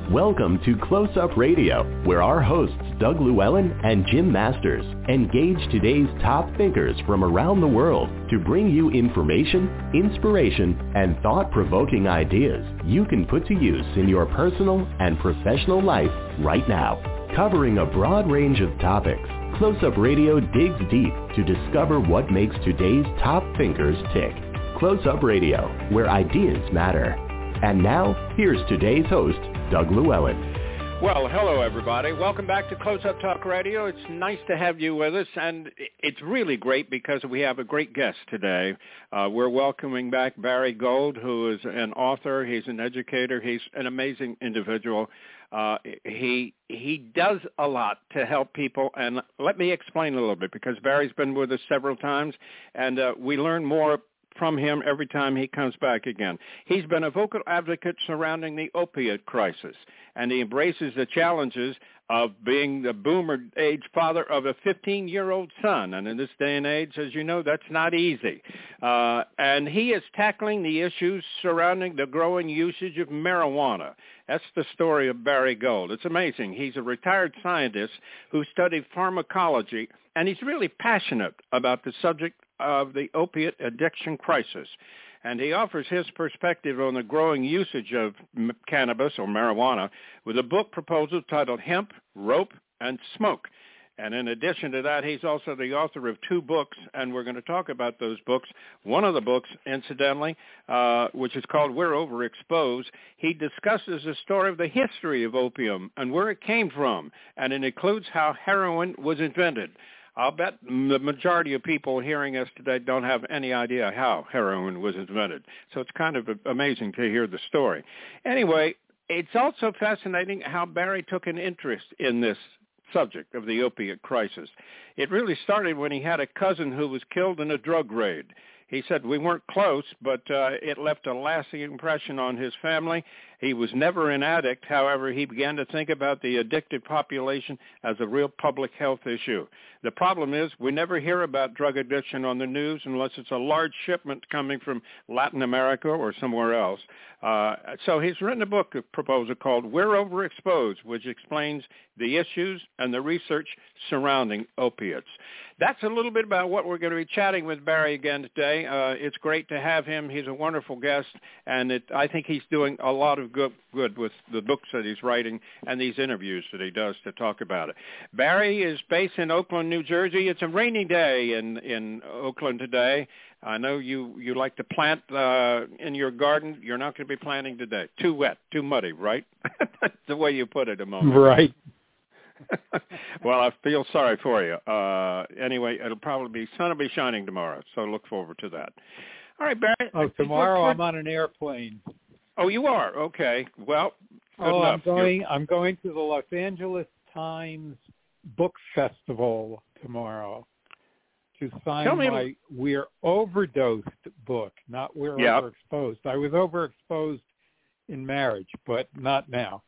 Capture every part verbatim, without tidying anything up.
Welcome to Close Up Radio, where our hosts Doug Llewellyn and Jim Masters engage today's top thinkers from around the world to bring you information, inspiration, and thought-provoking ideas you can put to use in your personal and professional life right now. Covering a broad range of topics, Close Up Radio digs deep to discover what makes today's top thinkers tick. Close Up Radio, where ideas matter. And now, here's today's host, Doug Llewellyn. Well, hello, everybody. Welcome back to Close Up Talk Radio. It's nice to have you with us, and it's really great because we have a great guest today. Uh, we're welcoming back Barry Gold, who is an author. He's an educator. He's an amazing individual. Uh, he he does a lot to help people, and let me explain a little bit, because Barry's been with us several times, and uh, we learn more from him every time he comes back again. He's been a vocal advocate surrounding the opiate crisis, and he embraces the challenges of being the boomer age father of a fifteen-year-old son. And in this day and age, as you know, that's not easy. Uh, and he is tackling the issues surrounding the growing usage of marijuana. That's the story of Barry Gold. It's amazing. He's a retired scientist who studied pharmacology, and he's really passionate about the subject of the opiate addiction crisis. And he offers his perspective on the growing usage of m- cannabis or marijuana with a book proposal titled Hemp, Rope, and Smoke. And in addition to that, he's also the author of two books, and we're going to talk about those books. One of the books, incidentally, uh, which is called We're Overexposed, he discusses the story of the history of opium and where it came from, and it includes how heroin was invented. I'll bet the majority of people hearing us today don't have any idea how heroin was invented. So it's kind of amazing to hear the story. Anyway, it's also fascinating how Barry took an interest in this subject of the opiate crisis. It really started when he had a cousin who was killed in a drug raid. He said we weren't close, but uh, it left a lasting impression on his family. He was never an addict. However, he began to think about the addicted population as a real public health issue. The problem is we never hear about drug addiction on the news unless it's a large shipment coming from Latin America or somewhere else. Uh, so he's written a book a proposal called We're Overexposed, which explains the issues and the research surrounding opiates. That's a little bit about what we're going to be chatting with Barry again today. Uh, it's great to have him. He's a wonderful guest, and it, I think he's doing a lot of good, good with the books that he's writing and these interviews that he does to talk about it. Barry is based in Oakland, New Jersey. It's a rainy day in, in Oakland today. I know you, you like to plant uh, in your garden. You're not going to be planting today. Too wet, too muddy, right? That's the way you put it a moment ago. Right. Well, I feel sorry for you. Uh, anyway, it'll probably be, sun will be shining tomorrow, so look forward to that. All right, Barry. Oh, tomorrow I'm on an airplane. Oh, you are? Okay. Well, good oh, enough. I'm going, I'm going to the Los Angeles Times Book Festival tomorrow to sign Tell me, my We're Overdosed book, not We're yep. Overexposed. I was overexposed in marriage, but not now.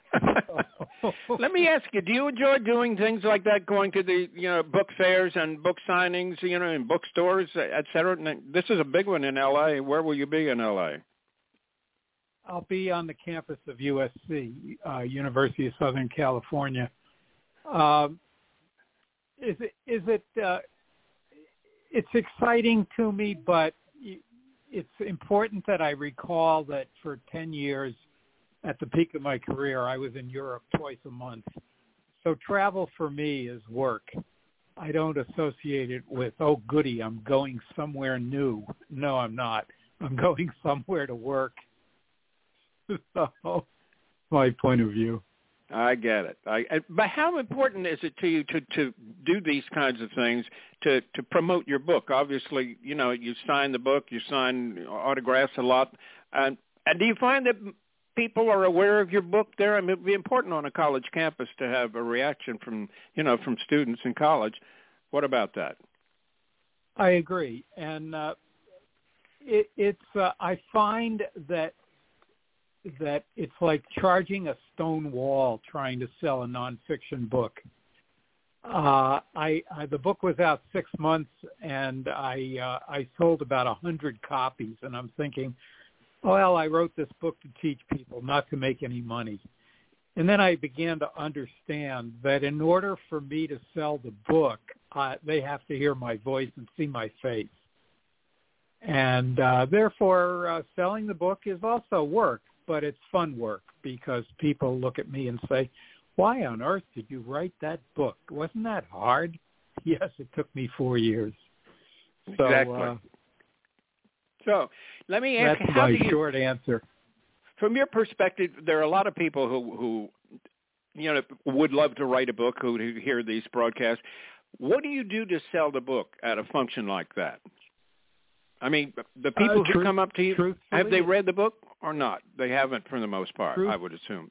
Let me ask you, do you enjoy doing things like that, going to the, you know, book fairs and book signings, you know, in bookstores, et cetera? This is a big one in L A. Where will you be in L A? I'll be on the campus of U S C, uh, University of Southern California. Um, is it, is it, uh, it's exciting to me, but it's important that I recall that for ten years, at the peak of my career, I was in Europe twice a month. So travel for me is work. I don't associate it with, oh, goody, I'm going somewhere new. No, I'm not. I'm going somewhere to work. So, my point of view. I get it. I, but how important is it to you to, to do these kinds of things to, to promote your book? Obviously, you know, you sign the book, you sign autographs a lot. And, and do you find that people are aware of your book there? I mean, it would be important on a college campus to have a reaction from, you know, from students in college. What about that? I agree. And uh, it, it's, uh, I find that that it's like charging a stone wall trying to sell a nonfiction book. Uh, I, I the book was out six months, and I uh, I sold about a hundred copies, and I'm thinking, well, I wrote this book to teach people, not to make any money. And then I began to understand that in order for me to sell the book, uh, they have to hear my voice and see my face. And uh, therefore, uh, selling the book is also work, but it's fun work because people look at me and say, why on earth did you write that book? Wasn't that hard? Yes, it took me four years. So, exactly. Uh, so let me ask that's you, how my do you, short answer. From your perspective, there are a lot of people who, who, you know, would love to write a book, who, who hear these broadcasts. What do you do to sell the book at a function like that? I mean, the people uh, who truth, come up to you, have they read the book or not? They haven't for the most part, truth, I would assume.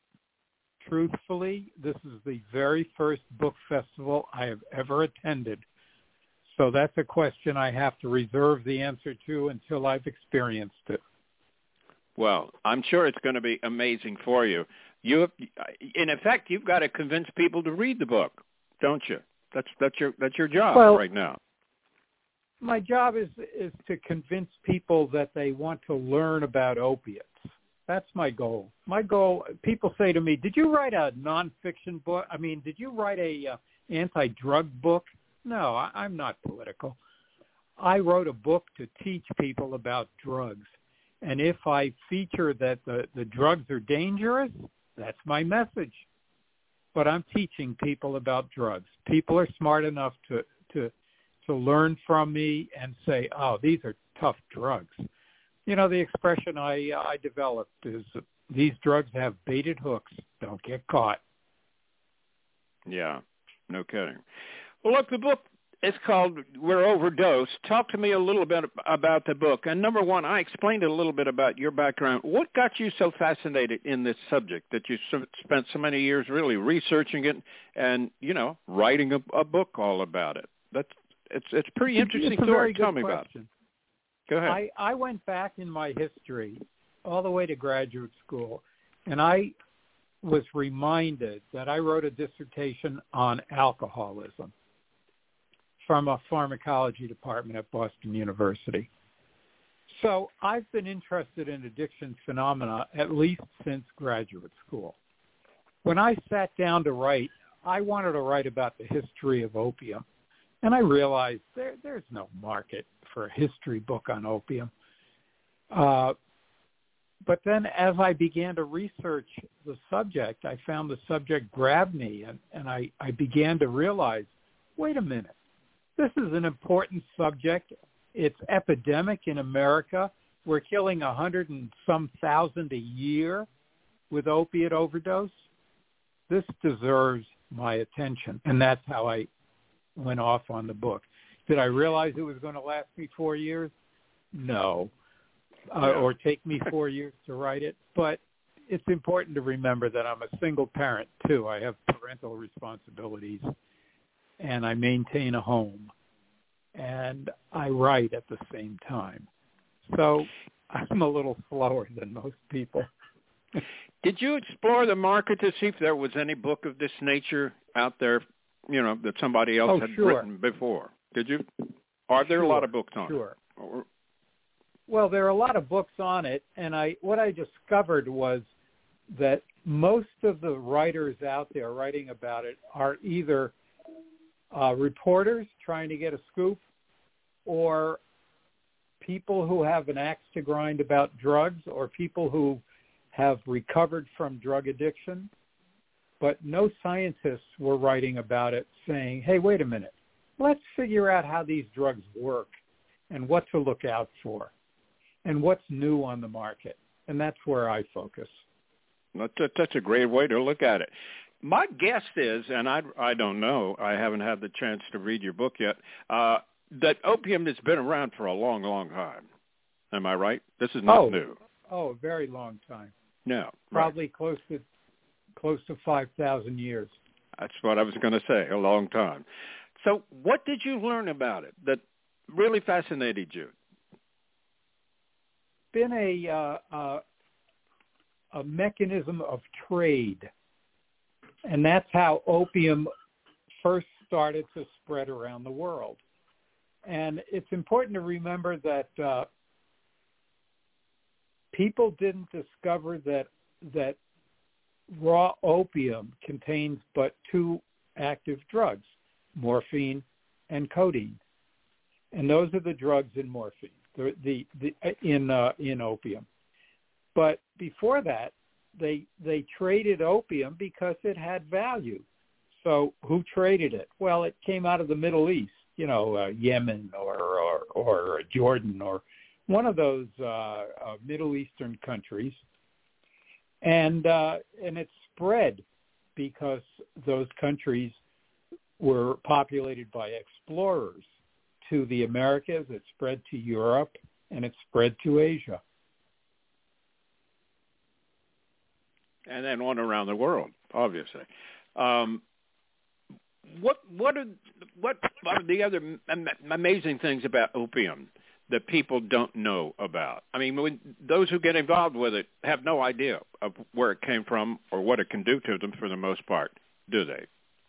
Truthfully, this is the very first book festival I have ever attended. So that's a question I have to reserve the answer to until I've experienced it. Well, I'm sure it's going to be amazing for you. You, in effect, you've got to convince people to read the book, don't you? That's that's your that's your job well, right now. My job is is to convince people that they want to learn about opiates. That's my goal. My goal. People say to me, "Did you write a nonfiction book? I mean, did you write a uh, anti-drug book?" No, I, I'm not political. I wrote a book to teach people about drugs. And if I feature that the, the drugs are dangerous, that's my message. But I'm teaching people about drugs. People are smart enough to, to, to learn from me and say, oh, these are tough drugs. You know, the expression I, I developed is, these drugs have baited hooks. Don't get caught. Yeah, no kidding. Well, look, the book is called We're Overdosed. Talk to me a little bit about the book. And number one, I explained a little bit about your background. What got you so fascinated in this subject that you spent so many years really researching it and, you know, writing a, a book all about it? That's it's it's a pretty interesting it's a story. very good Tell me question. about it. Go ahead. I, I went back in my history all the way to graduate school, and I was reminded that I wrote a dissertation on alcoholism from a pharmacology department at Boston University. So I've been interested in addiction phenomena at least since graduate school. When I sat down to write, I wanted to write about the history of opium. And I realized there, there's no market for a history book on opium. Uh, but then as I began to research the subject, I found the subject grabbed me, and, and I, I began to realize, wait a minute. This is an important subject. It's epidemic in America. We're killing a hundred and some thousand a year with opiate overdose. This deserves my attention. And that's how I went off on the book. Did I realize it was going to last me four years? No. Uh, or take me four years to write it. But it's important to remember that I'm a single parent, too. I have parental responsibilities. And I maintain a home, and I write at the same time. So I'm a little slower than most people. Did you explore the market to see if there was any book of this nature out there, you know, that somebody else oh, had sure. written before? Did you? Are there sure, a lot of books on sure. it? Or... Well, there are a lot of books on it, and I what I discovered was that most of the writers out there writing about it are either Uh, reporters trying to get a scoop, or people who have an axe to grind about drugs, or people who have recovered from drug addiction. But no scientists were writing about it saying, hey, wait a minute, let's figure out how these drugs work and what to look out for and what's new on the market. And that's where I focus. That's a, that's a great way to look at it. My guess is, and I, I don't know, I haven't had the chance to read your book yet, uh, that opium has been around for a long, long time. Am I right? This is not oh, new. Oh, a very long time. No. Probably right. close to close to five thousand years. That's what I was going to say, a long time. So what did you learn about it that really fascinated you? Been a, uh, uh, a mechanism of trade. And that's how opium first started to spread around the world. And it's important to remember that uh, people didn't discover that that raw opium contains but two active drugs, morphine and codeine. And those are the drugs in morphine, the, the, the in uh, in opium. But before that, they they traded opium because it had value. So who traded it? Well, it came out of the Middle East, you know, uh, Yemen or, or or Jordan or one of those uh, uh, Middle Eastern countries, and uh, and it spread because those countries were populated by explorers to the Americas. It spread to Europe, and it spread to Asia. And then on around the world, obviously. Um, what what are what are the other am- amazing things about opium that people don't know about? I mean, when, those who get involved with it have no idea of where it came from or what it can do to them for the most part, do they?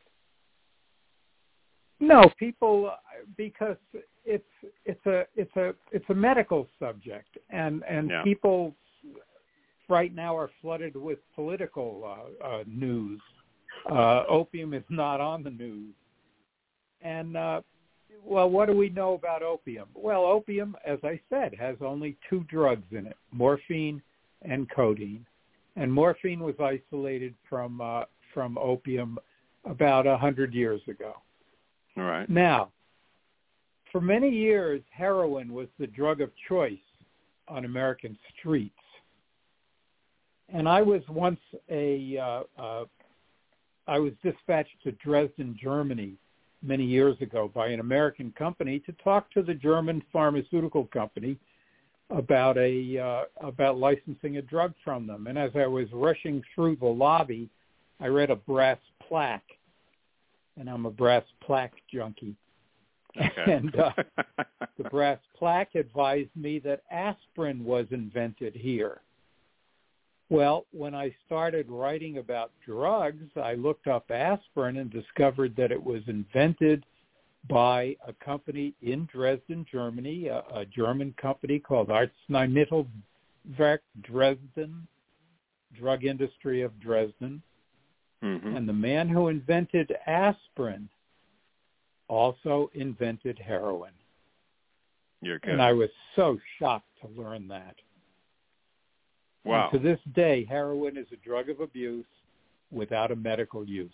No, people, because it's it's a it's a it's a medical subject, and and yeah. people right now are flooded with political uh, uh, news. Uh, opium is not on the news. And, uh, well, what do we know about opium? Well, opium, as I said, has only two drugs in it, morphine and codeine. And morphine was isolated from uh, from opium about one hundred years ago. All right. Now, for many years, heroin was the drug of choice on American streets. And I was once a, uh, uh, I was dispatched to Dresden, Germany, many years ago by an American company to talk to the German pharmaceutical company about a uh, about licensing a drug from them. And as I was rushing through the lobby, I read a brass plaque, and I'm a brass plaque junkie. Okay. And uh, the brass plaque advised me that aspirin was invented here. Well, when I started writing about drugs, I looked up aspirin and discovered that it was invented by a company in Dresden, Germany, a, a German company called Arzneimittelwerk Dresden, Drug Industry of Dresden. Mm-hmm. And the man who invented aspirin also invented heroin. You're kidding. And I was so shocked to learn that. Wow. And to this day, heroin is a drug of abuse without a medical use.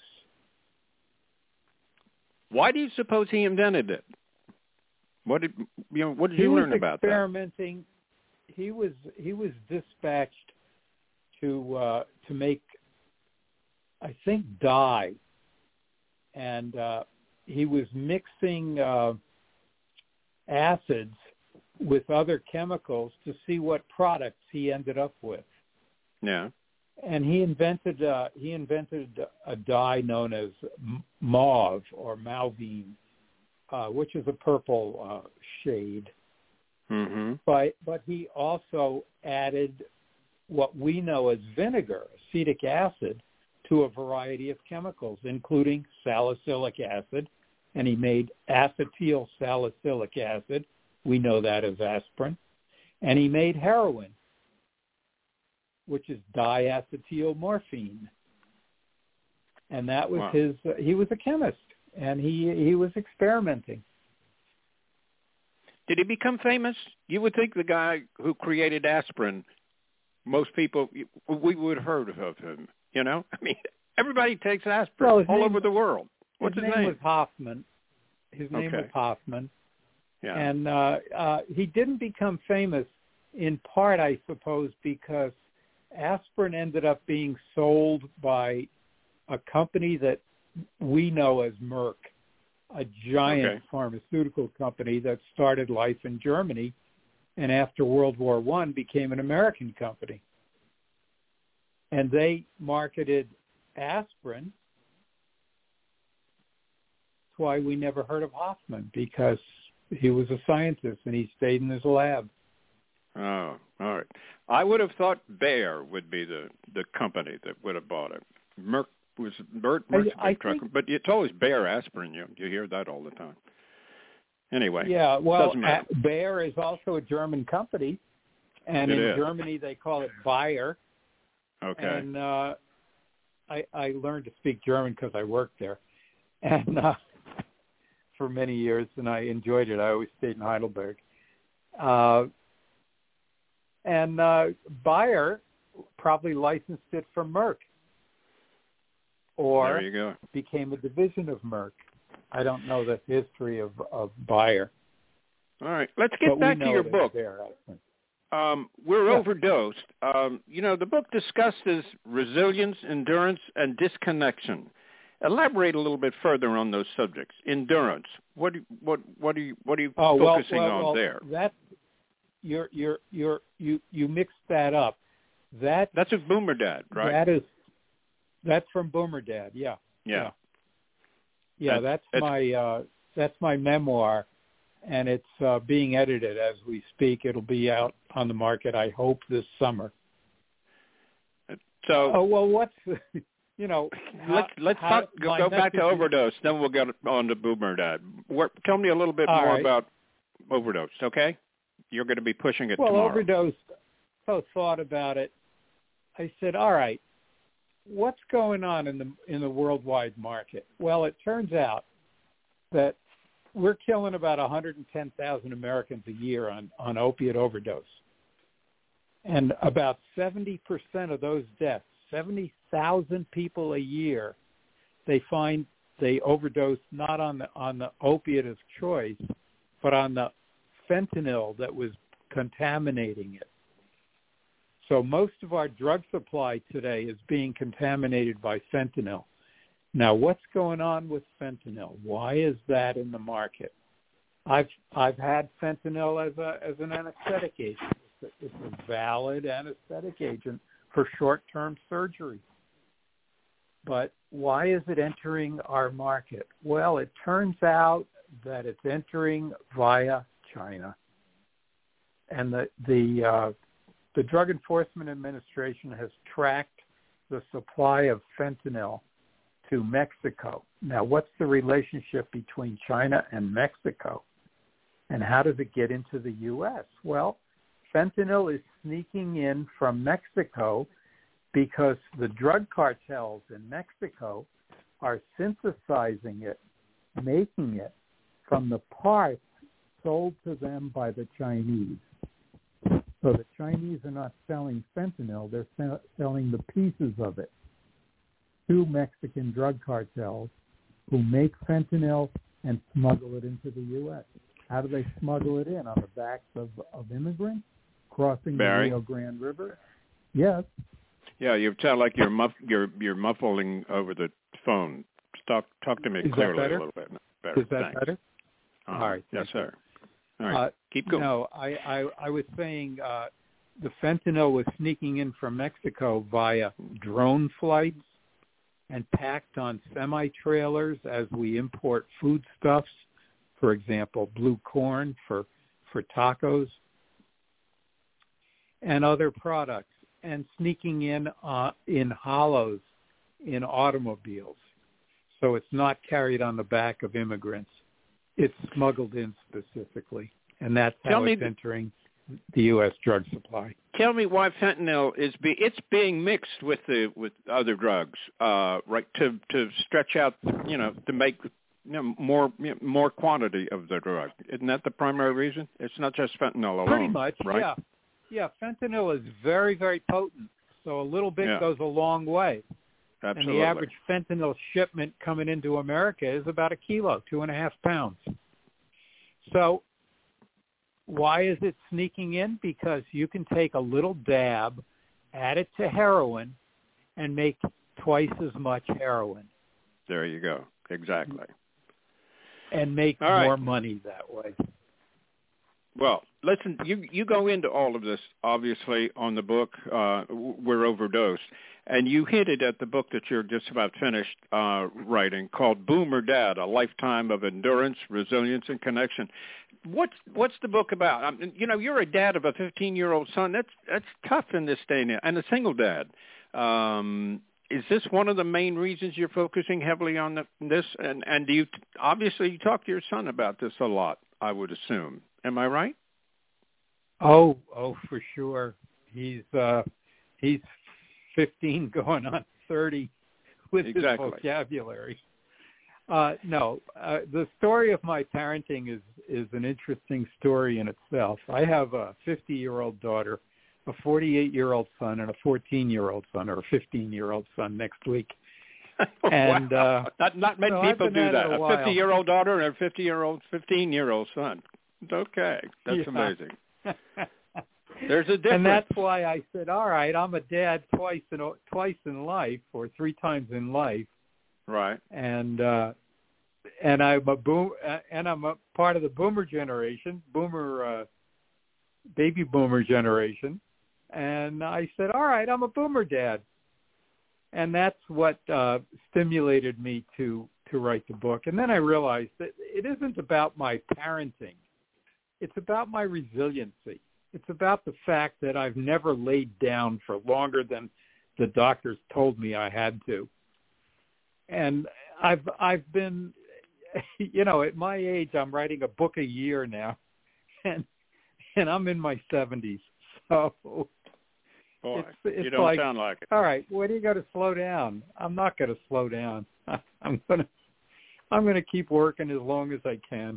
Why do you suppose he invented it? What did you know? What did he you was learn about that? Experimenting. He was he was dispatched to uh, to make, I think, dye, and uh, he was mixing uh, acids with other chemicals to see what products he ended up with. Yeah. And he invented uh, he invented a dye known as mauve or malvine, uh, which is a purple uh, shade. Mm-hmm. But but he also added what we know as vinegar, acetic acid, to a variety of chemicals, including salicylic acid, and he made acetyl salicylic acid. We know that as aspirin. And he made heroin, which is diacetyl morphine. And that was wow. his, uh, he was a chemist, and he he was experimenting. Did he become famous? You would think the guy who created aspirin, most people, we would have heard of him, you know? I mean, everybody takes aspirin well, all name, over the world. What's his, his name? name? was Hoffman. His name okay. was Hoffman. Yeah. And uh, uh, he didn't become famous in part, I suppose, because aspirin ended up being sold by a company that we know as Merck, a giant okay. pharmaceutical company that started life in Germany and after World War One became an American company. And they marketed aspirin. That's why we never heard of Hoffman, because he was a scientist and he stayed in his lab. Oh, all right. I would have thought Bayer would be the, the company that would have bought it. Merck was Merck, Merck's I, a big I trucker, think, but it's always Bayer aspirin. You you hear that all the time. Anyway, yeah. Well, doesn't matter. Bayer is also a German company, and it in is. Germany they call it Bayer. Okay. And uh, I, I learned to speak German because I worked there, and uh, for many years, and I enjoyed it. I always stayed in Heidelberg. Uh, and uh, Bayer probably licensed it from Merck, or there you go. became a division of Merck. I don't know the history of, of Bayer. All right, let's get but back to your book. There, I think. Um, we're yeah. overdosed. Um, you know, the book discusses resilience, endurance, and disconnection. Elaborate a little bit further on those subjects. Endurance. What do, what what are you what are you oh, focusing well, well, on well, there? That you're you're you're you you mixed that up. That that's a Boomer Dad, right? That is that's from Boomer Dad. Yeah. Yeah. Yeah, yeah that's, that's my uh, that's my memoir. And it's uh, being edited as we speak. It'll be out on the market, I hope, this summer. So, oh well, what's you know? Let's how, let's how, talk, go, go back to overdose. Then we'll get on to Boomer Dad. Where, tell me a little bit All more right. about overdose. Okay, you're going to be pushing it well, tomorrow. Well, overdose. So thought about it. I said, all right, what's going on in the in the worldwide market? Well, it turns out that we're killing about one hundred ten thousand Americans a year on, on opiate overdose. And about seventy percent of those deaths, seventy thousand people a year, they find they overdose not on the, on the opiate of choice, but on the fentanyl that was contaminating it. So most of our drug supply today is being contaminated by fentanyl. Now, what's going on with fentanyl? Why is that in the market? I've I've had fentanyl as a as an anesthetic agent. It's a, it's a valid anesthetic agent for short-term surgery. But why is it entering our market? Well, it turns out that it's entering via China, and the the uh, the Drug Enforcement Administration has tracked the supply of fentanyl to Mexico. Now, what's the relationship between China and Mexico? And how does it get into the U S? Well, fentanyl is sneaking in from Mexico because the drug cartels in Mexico are synthesizing it, making it from the parts sold to them by the Chinese. So the Chinese are not selling fentanyl, they're se- selling the pieces of it to Mexican drug cartels who make fentanyl and smuggle it into the U S. How do they smuggle it in? On the backs of, of immigrants crossing Barry? the Rio Grande River? Yes. Yeah, you sound like you're muff, you're you're muffling over the phone. Talk talk to me Is clearly that better? a little bit. Better. Is that Thanks. better? Uh, All right. Yes, sir. All right. Uh, Keep going. No, I, I, I was saying uh, the fentanyl was sneaking in from Mexico via drone flights and packed on semi-trailers as we import foodstuffs, for example, blue corn for, for tacos and other products, and sneaking in uh, in hollows in automobiles. So it's not carried on the back of immigrants. It's smuggled in specifically, and that's how Tell it's me, entering the U S drug supply. Tell me why fentanyl is be it's being mixed with the with other drugs, uh, right? To to stretch out, you know, to make you know, more you know, more quantity of the drug. Isn't that the primary reason? It's not just fentanyl alone. Pretty much, right? yeah, yeah. Fentanyl is very very potent, so a little bit yeah. goes a long way. Absolutely. And the average fentanyl shipment coming into America is about a kilo, two and a half pounds. So why is it sneaking in? Because you can take a little dab, add it to heroin, and make twice as much heroin. There you go. Exactly. And make all right. more money that way. Well, listen, you you go into all of this, obviously, on the book, uh, We're Overdosed. And you hinted at the book that you're just about finished uh, writing called Boomer Dad, A Lifetime of Endurance, Resilience, and Connection. What's what's the book about? I mean, you know, you're a dad of a fifteen-year-old son. That's that's tough in this day and age, and a single dad. Um, is this one of the main reasons you're focusing heavily on the, this? And, and do you obviously you talk to your son about this a lot, I would assume. Am I right? Oh, oh, for sure. He's uh, he's fifteen going on thirty, with exactly. his vocabulary. Uh, no, uh, the story of my parenting is, is an interesting story in itself. I have a fifty-year-old daughter, a forty-eight-year-old son, and a fourteen-year-old son, or a fifteen-year-old son next week. And wow. uh, not not many so people do that. A, a fifty-year-old daughter and a fifty-year-old, fifteen-year-old son. Okay, that's yeah. amazing. There's a difference. And that's why I said, all right, I'm a dad twice in twice in life, or three times in life. Right. And uh, and I'm a boom, uh, and I'm a part of the boomer generation, boomer, uh, baby boomer generation. And I said, all right, I'm a boomer dad. And that's what uh, stimulated me to to write the book. And then I realized that it isn't about my parenting. It's about my resiliency. It's about the fact that I've never laid down for longer than the doctors told me I had to. And I've I've been, you know, at my age, I'm writing a book a year now, and and I'm in my seventies. So Boy, it's, it's you don't like, sound like it. All right, when do you got to slow down? I'm not going to slow down. I'm gonna I'm gonna keep working as long as I can.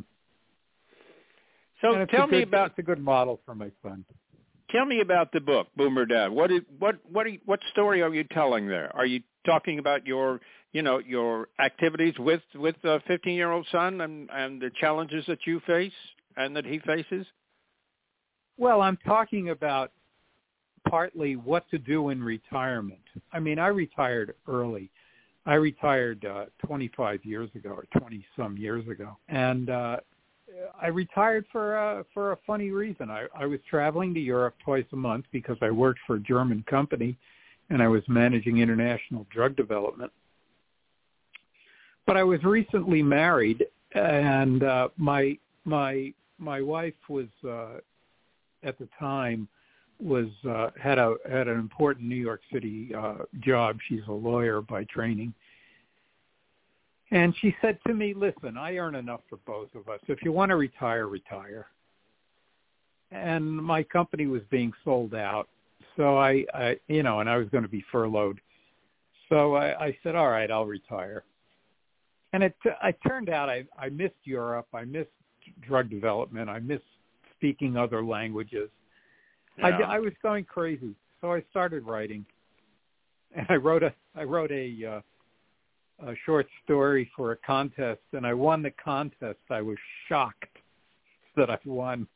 So tell me good, about it's a good model for my son. Tell me about the book, Boomer Dad. What is, what what are you, what story are you telling there? Are you talking about your you know your activities with with a fifteen-year-old son and and the challenges that you face and that he faces? Well, I'm talking about partly what to do in retirement. I mean, I retired early. I retired uh, twenty-five years ago, or twenty some years ago, and uh, I retired for uh, for a funny reason. I, I was traveling to Europe twice a month because I worked for a German company, and I was managing international drug development. But I was recently married, and uh, my my my wife was uh, at the time was uh, had a had an important New York City uh, job. She's a lawyer by training. And she said to me, listen, I earn enough for both of us. If you want to retire, retire. And my company was being sold out. So I, I you know, and I was going to be furloughed. So I, I said, all right, I'll retire. And it, it turned out I, I missed Europe. I missed drug development. I missed speaking other languages. Yeah. I, I was going crazy. So I started writing. And I wrote a, I wrote a, uh, a short story for a contest, and I won the contest. I was shocked that I won.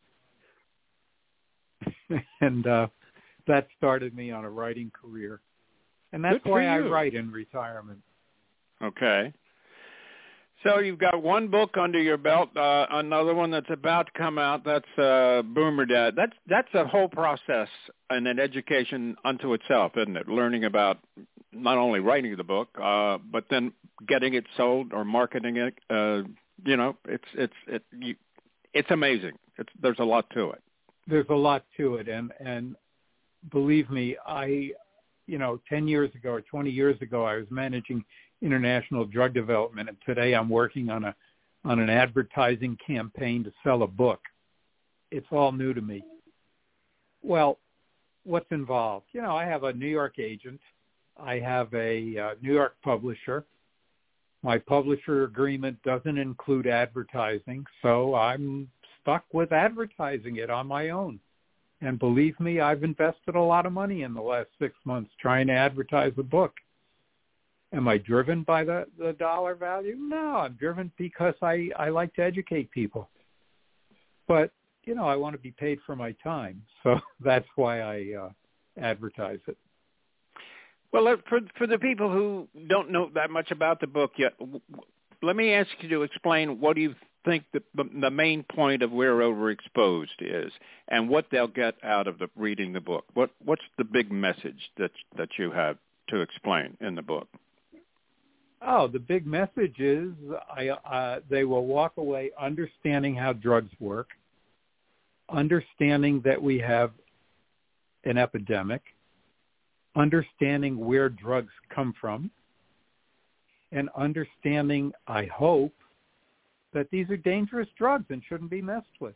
and uh, that started me on a writing career. And that's Good why for I you. write in retirement. Okay. So you've got one book under your belt, uh, another one that's about to come out. That's uh, Boomer Dad. That's that's a whole process and an education unto itself, isn't it? Learning about not only writing the book, uh, but then getting it sold or marketing it. Uh, you know, it's it's it, you, it's amazing. It's there's a lot to it. There's a lot to it, and and believe me, I, you know, ten years ago or twenty years ago, I was managing international drug development, and today I'm working on a on an advertising campaign to sell a book. It's all new to me. Well, what's involved? You know, I have a New York agent. I have a uh, New York publisher. My publisher agreement doesn't include advertising, so I'm stuck with advertising it on my own. And believe me, I've invested a lot of money in the last six months trying to advertise the book. Am I driven by the, the dollar value? No, I'm driven because I, I like to educate people. But, you know, I want to be paid for my time. So that's why I uh, advertise it. Well, for for the people who don't know that much about the book yet, let me ask you to explain what do you think the, the main point of We're Overexposed is and what they'll get out of the, reading the book. What What's the big message that that you have to explain in the book? Oh, the big message is I, uh, they will walk away understanding how drugs work, understanding that we have an epidemic, understanding where drugs come from, and understanding, I hope, that these are dangerous drugs and shouldn't be messed with.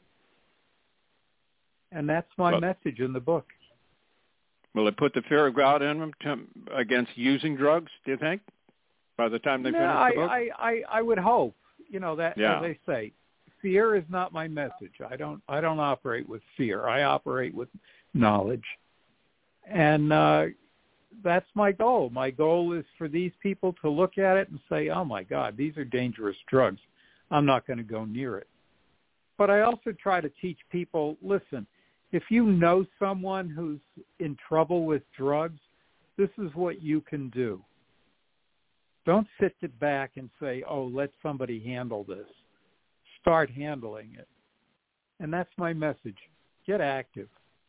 And that's my well, message in the book. Will it put the fear of God in them to, against using drugs, do you think? by the time they no, finish I, the book? I, I, I would hope. You know, that, yeah. as they say, fear is not my message. I don't I don't operate with fear. I operate with knowledge. And uh, that's my goal. My goal is for these people to look at it and say, oh, my God, these are dangerous drugs. I'm not going to go near it. But I also try to teach people, listen, if you know someone who's in trouble with drugs, this is what you can do. Don't sit back and say, oh, let somebody handle this. Start handling it. And that's my message. Get active.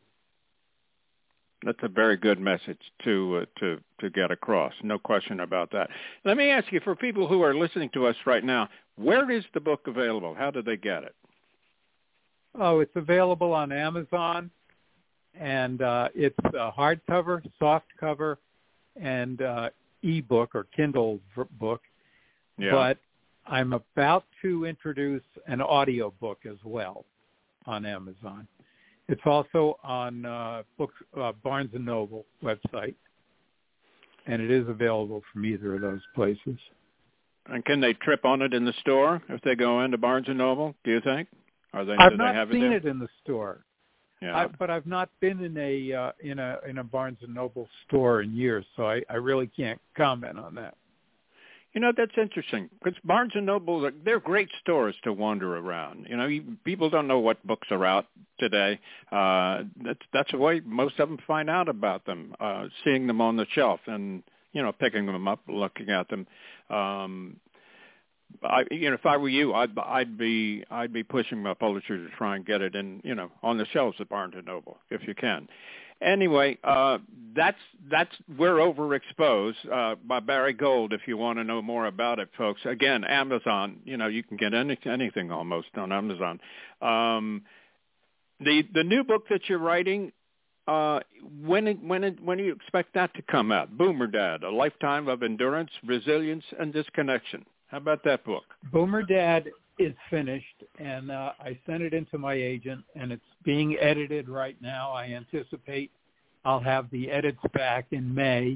That's a very good message to uh, to to get across. No question about that. Let me ask you, for people who are listening to us right now, where is the book available? How do they get it? Oh, it's available on Amazon, and uh, it's a hardcover, softcover, and uh, e-book or Kindle book. Yeah. But I'm about to introduce an audio book as well on Amazon. It's also on uh, books, uh, Barnes and Noble website, and it is available from either of those places. And can they trip on it in the store if they go into Barnes and Noble, do you think? Are they, I've do not they have seen it, it in the store, yeah. I, but I've not been in a uh, in a in a Barnes and Noble store in years, so I, I really can't comment on that. You know, that's interesting, because Barnes and Noble, they're great stores to wander around. You know, you, people don't know what books are out today. Uh, that's, that's the way most of them find out about them, uh, seeing them on the shelf and, you know, picking them up, looking at them. Um, I, you know, if I were you, I'd, I'd be I'd be pushing my publisher to try and get it in, you know, on the shelves at Barnes and Noble if you can. Anyway, uh, that's that's we're overexposed uh, by Barry Gold. If you want to know more about it, folks, again, Amazon. You know, you can get any, anything almost on Amazon. Um, the the new book that you're writing, uh, when it, when it, when do you expect that to come out? Boomer Dad: A Lifetime of Endurance, Resilience, and Disconnection. How about that book? Boomer Dad is finished, and uh, I sent it into my agent, and it's being edited right now. I anticipate I'll have the edits back in May,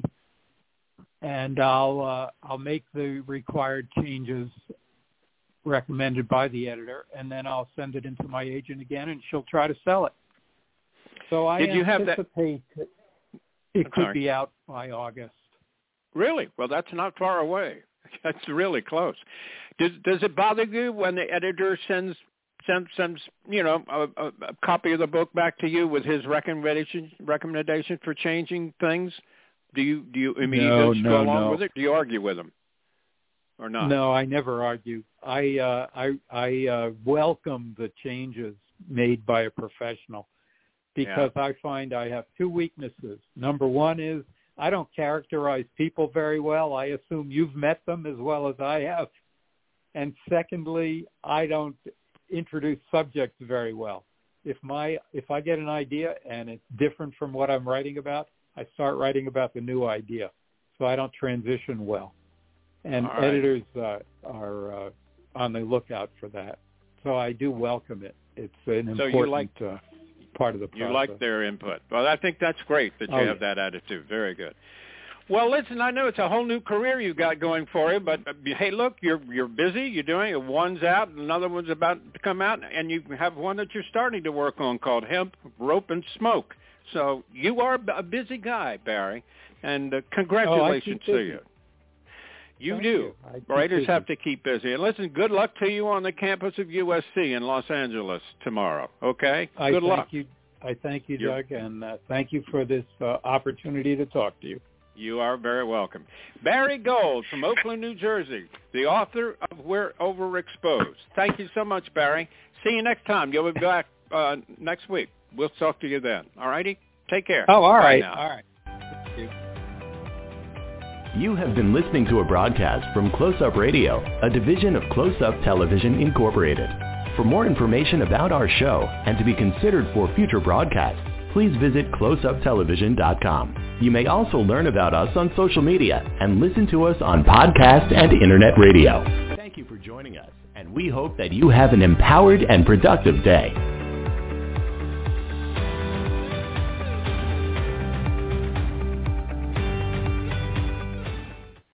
and I'll uh, I'll make the required changes recommended by the editor, and then I'll send it into my agent again, and she'll try to sell it. So I Did you have that? anticipate that it could be out by August. Really? Well, that's not far away. That's really close. Does does it bother you when the editor sends sends, sends you know a, a, a copy of the book back to you with his recommendation recommendation for changing things? Do you do you immediately no, go no, along no. with it? Do you argue with him or not? No, I never argue. I uh, I I uh, welcome the changes made by a professional because yeah. I find I have two weaknesses. Number one is I don't characterize people very well. I assume you've met them as well as I have. And secondly, I don't introduce subjects very well. If my if I get an idea and it's different from what I'm writing about, I start writing about the new idea. So I don't transition well. And All right. editors uh, are uh, on the lookout for that. So I do welcome it. It's an so important you like, uh, part of the process. You like their input. Well, I think that's great that you oh, have yeah. that attitude. Very good. Well, listen, I know it's a whole new career you got going for you, but uh, hey, look, you're you're busy. You're doing it. One's out, another one's about to come out, and you have one that you're starting to work on called Hemp, Rope, and Smoke. So you are a busy guy, Barry, and uh, congratulations oh, to you. You Thank do. You. Writers have to keep busy. And listen, good luck to you on the campus of U S C in Los Angeles tomorrow. Okay? I good thank luck. You. I thank you, You're, Doug, and uh, thank you for this uh, opportunity to talk to you. You are very welcome. Barry Gold from Oakland, New Jersey, the author of We're Overexposed. Thank you so much, Barry. See you next time. You'll be back uh, next week. We'll talk to you then. All righty? Take care. Oh, all Bye right. now. All right. Thank you. You have been listening to a broadcast from Close Up Radio, a division of Close Up Television Incorporated. For more information about our show and to be considered for future broadcasts, please visit close up television dot com. You may also learn about us on social media and listen to us on podcast and internet radio. Thank you for joining us, and we hope that you have an empowered and productive day.